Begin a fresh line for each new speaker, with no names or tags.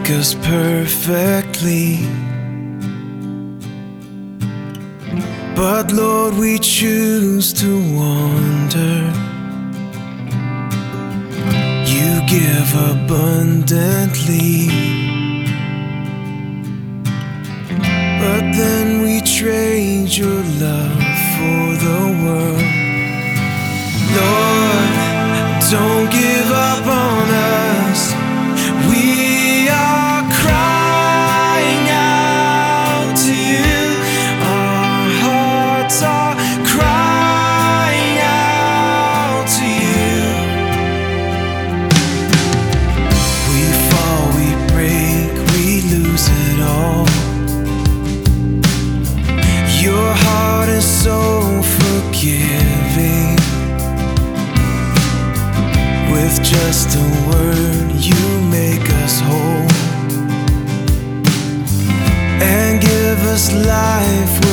us perfectly. But Lord, we choose to wander. You give abundantly, but then we trade your love for the world. Lord, don't give up on us. We are crying out to you. Our hearts are crying out to you. We fall, we break, we lose it all. Your heart is so forgiving. With just a word, you make us whole and give us life